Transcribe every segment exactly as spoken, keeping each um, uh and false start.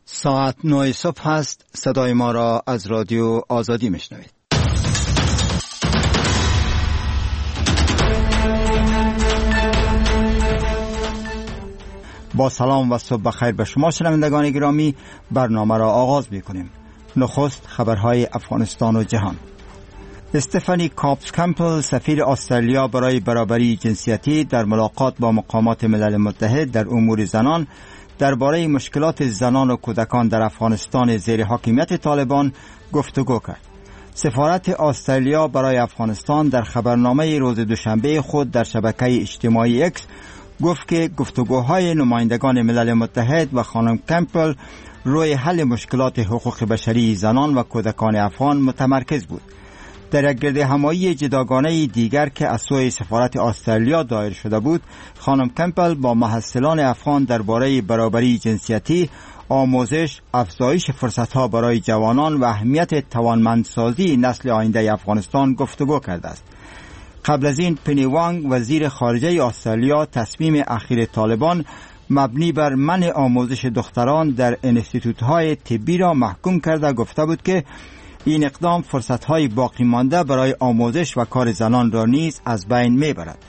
ساعت نه صبح هست. صدای ما را از رادیو آزادی میشنوید. با سلام و صبح بخیر به شما شنوندگان گرامی، برنامه را آغاز می‌کنیم. نخست خبرهای افغانستان و جهان. استفانی کاپس کمپل، سفیر استرالیا برای برابری جنسیتی، در ملاقات با مقامات ملل متحد در امور زنان درباره مشکلات زنان و کودکان در افغانستان زیر حاکمیت طالبان گفتگو کرد. سفارت استرالیا برای افغانستان در خبرنامه روز دوشنبه خود در شبکه اجتماعی اکس گفت که گفتگوهای نمایندگان ملل متحد و خانم کمپل روی حل مشکلات حقوق بشری زنان و کودکان افغان متمرکز بود. در یک گردهمایی جداگانه دیگر که از سوی سفارت استرالیا دایر شده بود، خانم کمپل با محصلان افغان درباره برابری جنسیتی، آموزش، افزایش فرصتها برای جوانان و اهمیت توانمندسازی نسل آینده افغانستان گفتگو کرده است. قبل از این پنی وانگ، وزیر خارجه استرالیا، تصمیم اخیر طالبان مبنی بر منع آموزش دختران در انستیتوت‌های طبی را محکوم کرده گفته بود که این اقدام فرصت‌های باقی مانده برای آموزش و کار زنان را نیز از بین می‌برد.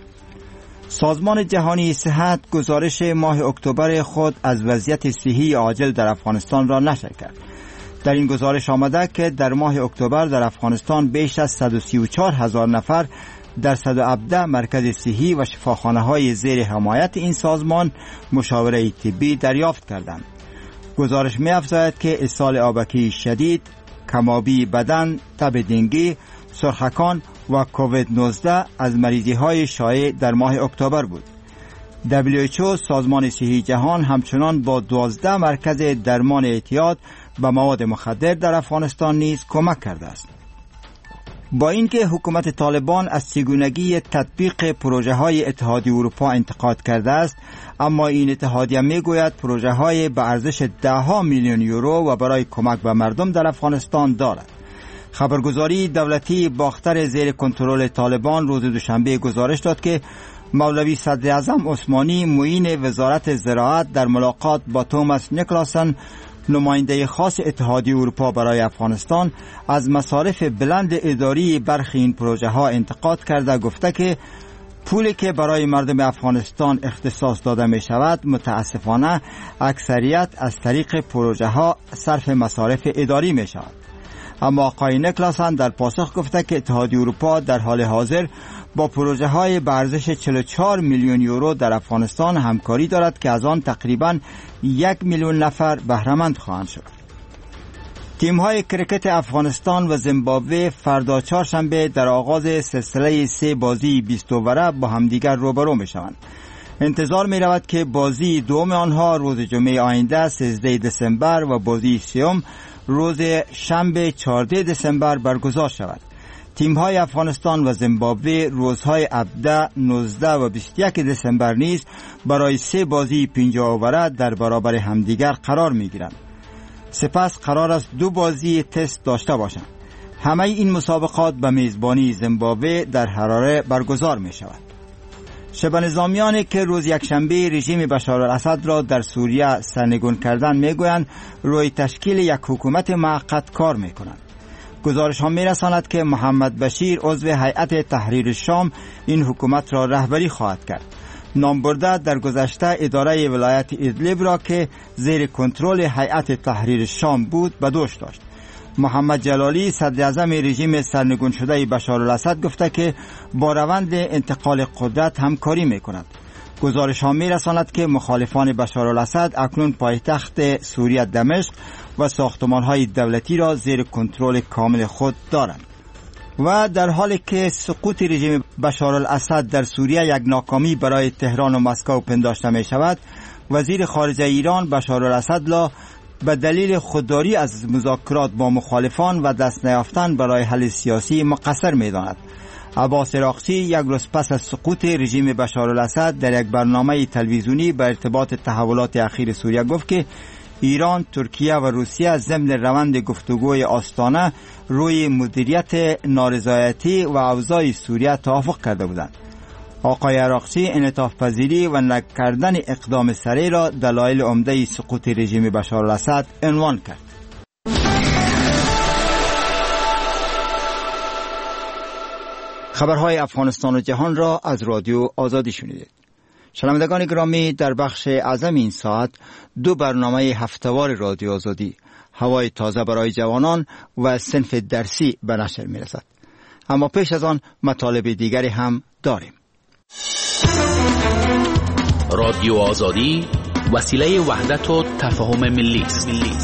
سازمان جهانی صحت گزارش ماه اکتبر خود از وضعیت صحی عاجل در افغانستان را نشر کرد. در این گزارش آمده که در ماه اکتبر در افغانستان بیش از صد و سی و چهار هزار نفر در صد و هفده مرکز صحی و شفاخانه‌های زیر حمایت این سازمان مشاوره طبی دریافت کردند. گزارش می‌افزاید که اسهال آبکی شدید، کمابی بدن، تب دنگی، سرخکان و کووید نوزده از مریضی‌های شایع در ماه اکتبر بود. دبلیو اچ او، سازمان صحی جهان، همچنان با دوازده مرکز درمان اعتیاد به مواد مخدر در افغانستان نیز کمک کرده است. با اینکه حکومت طالبان از چگونگی تطبیق پروژه های اتحادیه اروپا انتقاد کرده است، اما این اتحادیه می گوید پروژه های به ارزش ده ها میلیون یورو و برای کمک به مردم در افغانستان دارد. خبرگزاری دولتی باختر زیر کنترل طالبان روز دوشنبه گزارش داد که مولوی صدر اعظم عثمانی، معین وزارت زراعت، در ملاقات با توماس نیکلاسن، نماینده خاص اتحادیه اروپا برای افغانستان، از مصارف بلند اداری برخی این پروژه ها انتقاد کرده گفته که پولی که برای مردم افغانستان اختصاص داده می شود متاسفانه اکثریت از طریق پروژه ها صرف مصارف اداری می شود. اما آقای نیکلاسن در پاسخ گفته که اتحادیه اروپا در حال حاضر با پروژه های به ارزش چهل و چهار میلیون یورو در افغانستان همکاری دارد که از آن تقریباً یک میلیون نفر بهره‌مند خواهند شد. تیم های کرکت افغانستان و زیمبابوه فردا چهارشنبه در آغاز سلسله سه بازی بیست اووره با همدیگر روبرو می شوند. انتظار می رود که بازی دوم آنها روز جمعه آینده سیزده دسامبر و بازی سوم روز شنبه چهارده دسامبر برگزار شود. تیم‌های افغانستان و زیمبابوه روزهای هفده، نوزده و بیست و یک دسامبر نیز برای سه بازی پنجاه اووره در برابر همدیگر قرار می‌گیرند. سپس قرار است دو بازی تست داشته باشند. همه این مسابقات به میزبانی زیمبابوه در حراره برگزار می‌شود. شبه نظامیانی که روز یکشنبه رژیم بشار الاسد را در سوریه سرنگون کردند میگویند روی تشکیل یک حکومت موقت کار میکنند. گزارش ها میرساند که محمد بشیر، عضو هیئت تحریر شام، این حکومت را رهبری خواهد کرد. نامبرده در گذشته اداره ولایت ادلب را که زیر کنترل هیئت تحریر شام بود به دوش داشت. محمد جلالی، صدر اعظم رژیم سرنگون شده بشار الاسد، گفته که با روند انتقال قدرت همکاری میکند. گزارش ها میرساند که مخالفان بشار الاسد اکنون پایتخت سوریه دمشق و ساختمان های دولتی را زیر کنترل کامل خود دارند. و در حالی که سقوط رژیم بشار الاسد در سوریه یک ناکامی برای تهران و مسکو پنداشته می شود، وزیر خارجه ایران بشار الاسد را به دلیل خودداری از مذاکرات با مخالفان و دست نیافتن برای حل سیاسی مقصر می داند. عباس عراقچی یک روز پس از سقوط رژیم بشار الاسد در یک برنامه تلویزیونی به ارتباط تحولات اخیر سوریه گفت که ایران، ترکیه و روسیه ضمن روند گفتگوی آستانه روی مدیریت نارضایتی و اوضاع سوریه توافق کرده بودند. آقای عراقچی انعطاف پذیری و نکردن اقدام سریع را دلایل عمده سقوط رژیم بشار الاسد عنوان کرد. خبرهای افغانستان و جهان را از رادیو آزادی شنیدید. شنوندگان گرامی، در بخش اعظم این ساعت دو برنامه هفته‌وار رادیو آزادی، هوای تازه برای جوانان و صنف درسی به نشر می‌رسد. اما پیش از آن مطالب دیگری هم داریم. رادیو آزادی وسیله وحدت و تفاهم ملی است.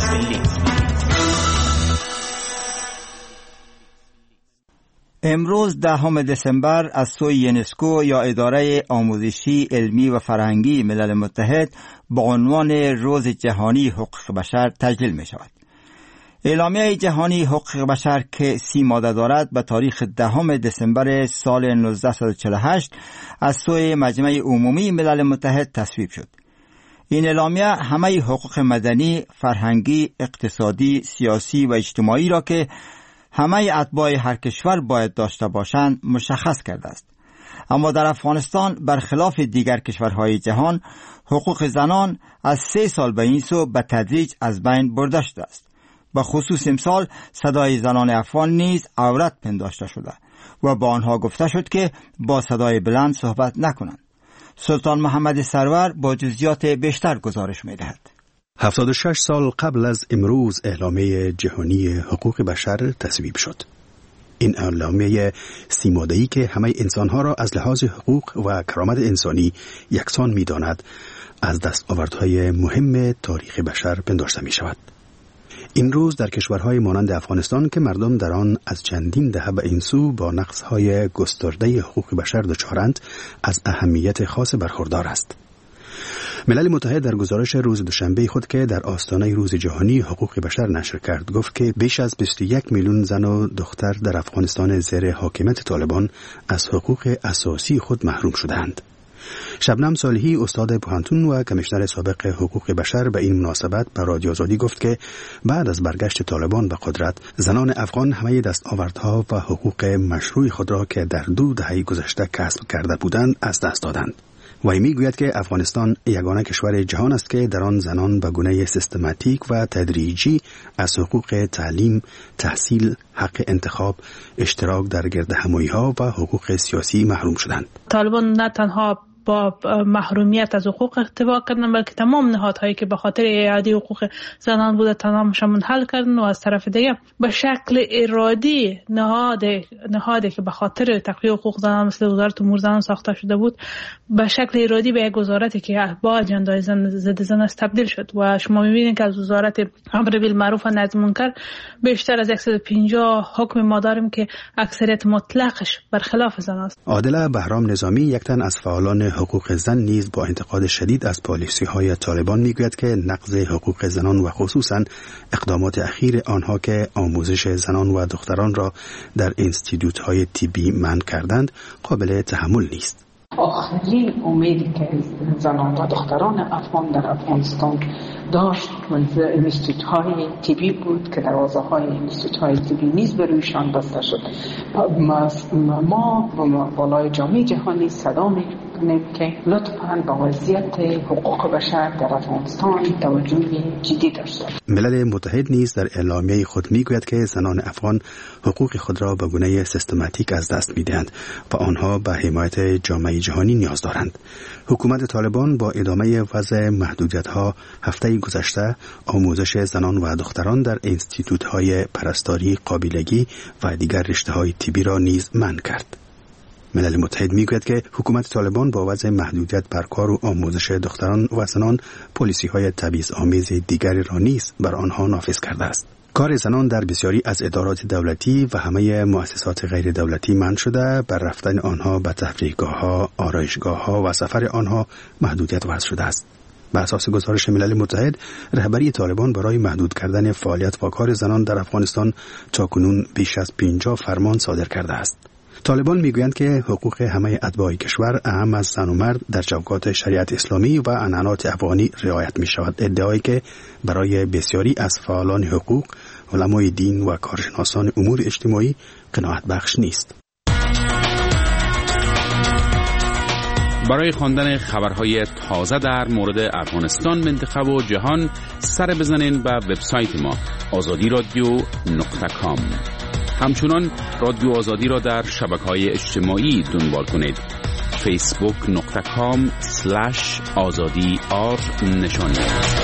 امروز دهم دسامبر از سوی یونسکو یا اداره آموزشی، علمی و فرهنگی ملل متحد با عنوان روز جهانی حقوق بشر تجلیل می شود. اعلامیه جهانی حقوق بشر که سی ماده دارد به تاریخ دهم دسامبر سال نوزده صد و چهل و هشت از سوی مجمع عمومی ملل متحد تصویب شد. این اعلامیه همه حقوق مدنی، فرهنگی، اقتصادی، سیاسی و اجتماعی را که همه اتباع هر کشور باید داشته باشند مشخص کرده است. اما در افغانستان برخلاف دیگر کشورهای جهان حقوق زنان از سه سال به این سو به تدریج از بین برده شده است. به خصوص امسال صدای زنان افغان نیز عورت پنداشته شده و با آنها گفته شد که با صدای بلند صحبت نکنند. سلطان محمد سرور با جزئیات بیشتر گزارش می‌دهد. هفتاد و شش سال قبل از امروز اعلامیه جهانی حقوق بشر تصویب شد. این اعلامیه سی ماده‌ای که همه انسانها را از لحاظ حقوق و کرامت انسانی یکسان می‌داند از دستاوردهای مهم تاریخ بشر پنداشته می‌شود. این روز در کشورهای مانند افغانستان که مردم در آن از چندین دهه به این سو با نقض‌های گسترده حقوق بشر دچارند از اهمیت خاص برخوردار است. ملل متحد در گزارش روز دوشنبه خود که در آستانه روز جهانی حقوق بشر نشر کرد گفت که بیش از بیست و یک میلیون زن و دختر در افغانستان زیر حاکمیت طالبان از حقوق اساسی خود محروم شدند. شبنم صالحی استاد پوهنتون و کمیشنر سابق حقوق بشر به این مناسبت به رادیو آزادی گفت که بعد از برگشت طالبان به قدرت زنان افغان همه دستاوردها و حقوق مشروع خود را که در دو دهه گذشته کسب کرده بودند از دست دادند. و میگوید که افغانستان یگانه کشور جهان است که در آن زنان به گونه سیستماتیک و تدریجی از حقوق تعلیم، تحصیل، حق انتخاب، اشتراک در گردهمایی‌ها و حقوق سیاسی محروم شدند. طالبان نه تنها با محرومیت از حقوق ارتباط کردن بلکه تمام نهادهایی که به خاطر اعاده حقوق زنان بوده تمامشون منحل کردن و از طرف دیگه به شکل ارادی نهاد نهادی که به خاطر تقویت حقوق زنان مثل وزارت امور زنان ساخته شده بود به شکل ارادی به یک وزارتی که با اجندای زن ضد زن است تبدیل شد و شما می‌بینید که از وزارت امر بالمعروف و نهی عن المنکر بیشتر از صد و پنجاه حکم ما داریم که اکثریت مطلقش برخلاف زن است. عادل بهرام نظامی یک تن از فعالان حقوق زن نیز با انتقاد شدید از پالیسی‌های طالبان میگوید که نقض حقوق زنان و خصوصاً اقدامات اخیر آنها که آموزش زنان و دختران را در انستیتوت‌های طبی منع کردند قابل تحمل نیست. آخرین امیدی که زنان و دختران افغان در افغانستان داشت انستیتوت‌های طبی بود که دروازه‌های انستیتوت‌های طبی نیز به رویشان بسته شد. ما بالای جامعه جهانی صدا می‌کنیم که لطفاً به وضعیت حقوق بشر در افغانستان توجه جدی داشته باشند. ملل متحد نیز در اعلامیه خود میگوید که زنان افغان حقوق خود را به گونه سیستماتیک از دست می‌دهند و آنها به حمایت جامعه جهانی نیاز دارند. حکومت طالبان با ادامه وضع محدودیت‌ها هفته گذشته آموزش زنان و دختران در انستیتوت‌های پرستاری، قابلگی و دیگر رشته‌های طبی را نیز منع کرد. ملل متحد میگوید که حکومت طالبان با وضع محدودیت بر کار و آموزش دختران و زنان پالیسی‌های تبعیض‌آمیز دیگری را نیز بر آنها نافذ کرده است. کار زنان در بسیاری از ادارات دولتی و همه مؤسسات غیر دولتی منع شده، بر رفتن آنها به تفریحگاه‌ها، آرایشگاه‌ها و سفر آنها محدودیت وضع شده است. بر اساس گزارش ملل متحد، رهبری طالبان برای محدود کردن فعالیت و کار زنان در افغانستان تاکنون بیش از پنجاه فرمان صادر کرده است. طالبان میگویند که حقوق همه اتباع کشور اهم از زن و مرد در چوکات شریعت اسلامی و عنعنات افغانی رعایت می شود، ادعایی که برای بسیاری از فعالان حقوق، علمای دین و کارشناسان امور اجتماعی قناعت بخش نیست. برای خواندن خبرهای تازه در مورد افغانستان، منطقه و جهان سر بزنین به وبسایت ما آزادی رادیو نقطه کام. همچنان رادیو آزادی را در شبکه‌های اجتماعی دنبال کنید. فیسبوک نقطه کام سلش آزادی آر نشانی.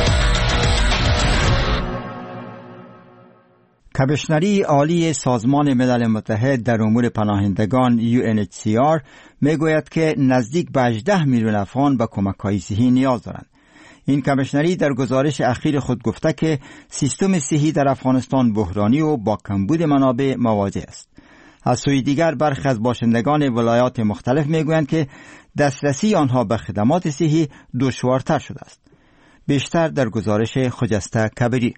کمیشنری عالی سازمان ملل متحد در امور پناهندگان یو ان اچ سی آر میگوید که نزدیک به هجده میلیون افغان به کمک‌های صحی نیاز دارند. این کمیشنری در گزارش اخیر خود گفته که سیستم صحی در افغانستان بحرانی و با کمبود منابع مواجه است. از سوی دیگر برخی از باشندگان ولایات مختلف میگویند که دسترسی آنها به خدمات صحی دشوارتر شده است. بیشتر در گزارش خجسته کبیری.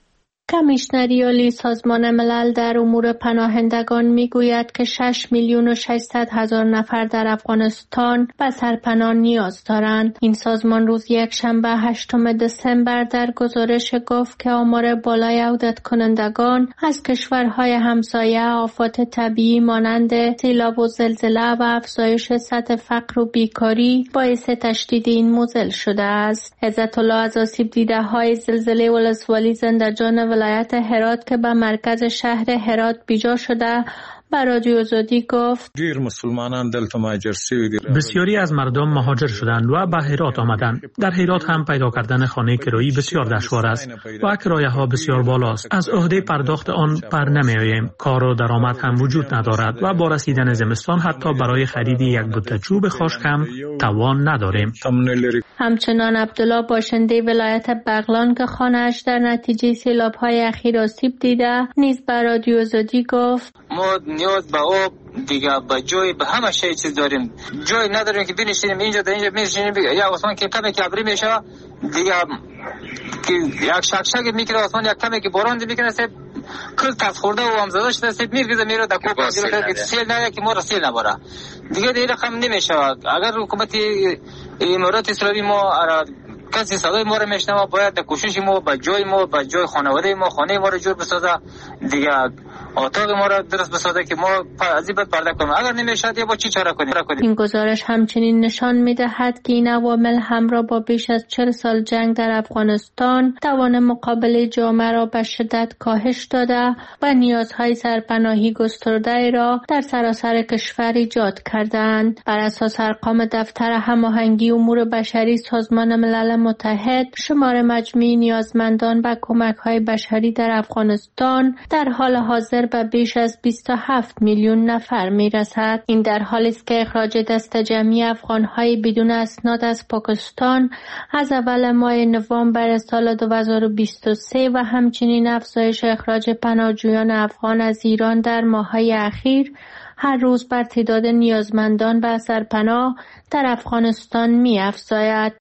کمیشنری عالی سازمان ملل در امور پناهندگان میگوید که شش میلیون و ششصد هزار نفر در افغانستان به سرپناه نیاز دارند. این سازمان روز یک شنبه هشتم دسامبر در گزارش گفت که آمار بالای عودت کنندگان از کشورهای همسایه آفات طبیعی مانند سیلاب و زلزله و افزایش سطح فقر و بیکاری باعث تشدید این معضل شده است. عزت الله از آسیب دیده های زلزله ولسوالی زندجان ولایت هرات که به مرکز شهر هرات بیجا شده به رادیو آزادی گفت دیر مسلمانان دلته مهاجر شوی. بسیاری از مردم مهاجر شدند و به هرات آمدند. در هرات هم پیدا کردن خانه کرایی بسیار دشوار است و کرایه ها بسیار بالاست. از عهده پرداخت آن پر نمی آییم. کار و درآمد هم وجود ندارد و با رسیدن زمستان حتی برای خرید یک بوته چوب خشک هم توان نداریم. همچنان عبدالله باشنده ولایت بغلان که خانه‌اش در نتیجه سیلاب‌های اخیر آسیب دیده نیز به رادیو آزادی گفت ما نیاز به آب دیگه به جای به همه شی چیز داریم. جای نداریم که بنشینیم اینجا در اینجا بنشینیم. یا آسمان که کمی که ابری میشه دیگه که یک شکشک میکنه آسمان، یک کمی که باران میکنه سه کل تاس خورده و هم زده شده سه میرگیزه میره در کوپ که سیل نه که ما را سیل نباره دیگه دیگه رقم نمیشه. اگر حکومت امارات اسلامی ما کسی صدای ما را میشنوه باید در کوشش ما به جای ما به جای خانواده ما خانه ما را جور بسازه دیگه اتاق ما را درست بسازه که ما از این پرده کنیم. اگر نمیشه یا با چی چاره کنیم. این گزارش همچنین نشان میدهد که این عوامل همراه با بیش از چهل سال جنگ در افغانستان توان مقابله جامعه را به شدت کاهش داده و نیازهای سرپناهی گسترده را در سراسر کشور ایجاد کردند. بر اساس ارقام دفتر هماهنگی امور بشری سازمان ملل متحد، شمار مجموعی نیازمندان به کمک‌های بشری در افغانستان در حال حاضر به بیش از بیست و هفت میلیون نفر میرسد. این در حالی است که اخراج دست جمعی افغان‌های بدون اسناد از پاکستان از اول ماه نوامبر سال دو هزار و بیست و سه و همچنین افزایش اخراج پناهجویان افغان از ایران در ماه‌های اخیر هر روز بر تعداد نیازمندان به سرپناه در افغانستان می‌افزاید.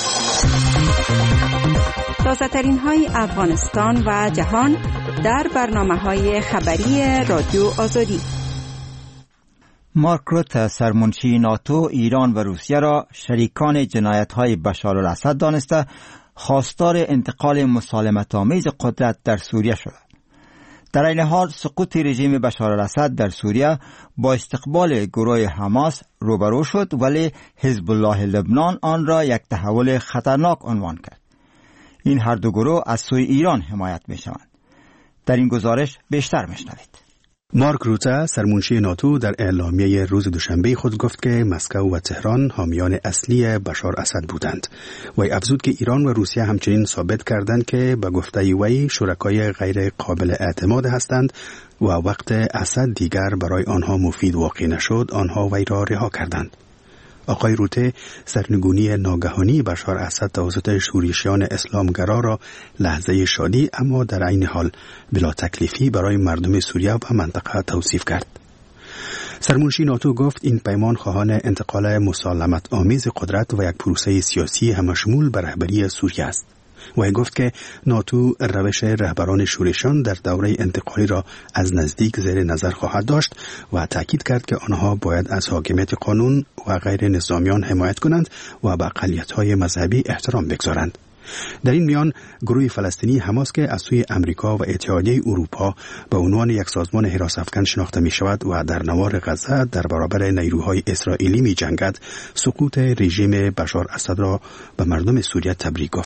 تازه‌ترین های افغانستان و جهان در برنامه‌های خبری رادیو آزادی. مارک روته سرمنشی ناتو ایران و روسیه را شریکان جنایت‌های بشار الاسد دانسته خواستار انتقال مسالمت‌آمیز قدرت در سوریه شد. در این حال سقوط رژیم بشار الاسد در سوریه با استقبال گروه حماس روبرو شد، ولی حزب الله لبنان آن را یک تحول خطرناک عنوان کرد. این هر دو گروه از سوی ایران حمایت می شوند. در این گزارش بیشتر میشنوید. مارک روته سرمنشی ناتو در اعلامیه روز دوشنبه خود گفت که مسکو و تهران حامیان اصلی بشار اسد بودند. وی افزود که ایران و روسیه همچنین ثابت کردند که به گفته وی شرکای غیر قابل اعتماد هستند و وقت اسد دیگر برای آنها مفید واقع نشد آنها وی را رها کردند. آقای روته سرنگونی ناگهانی بشار اسد توسط شورشیان اسلامگرا را لحظه شادی اما در عین حال بلا تکلیفی برای مردم سوریه و منطقه توصیف کرد. سرمنشی ناتو گفت این پیمان خواهان انتقال مسالمت آمیز قدرت و یک پروسه سیاسی همشمول بر رهبری سوریه است. و گفت که ناتو روش رهبران شورشیان در دوره انتقالی را از نزدیک زیر نظر خواهد داشت و تاکید کرد که آنها باید از حاکمیت قانون و غیر نظامیان حمایت کنند و به اقلیت‌های مذهبی احترام بگذارند. در این میان گروه فلسطینی حماس که از سوی امریکا و اتحادیه اروپا به عنوان یک سازمان حراس افکن شناخته می شود و در نوار غزه در برابر نیروهای اسرائیلی می جنگد، سقوط رژیم بشار اسد را به مردم سوریه تبریک گفت.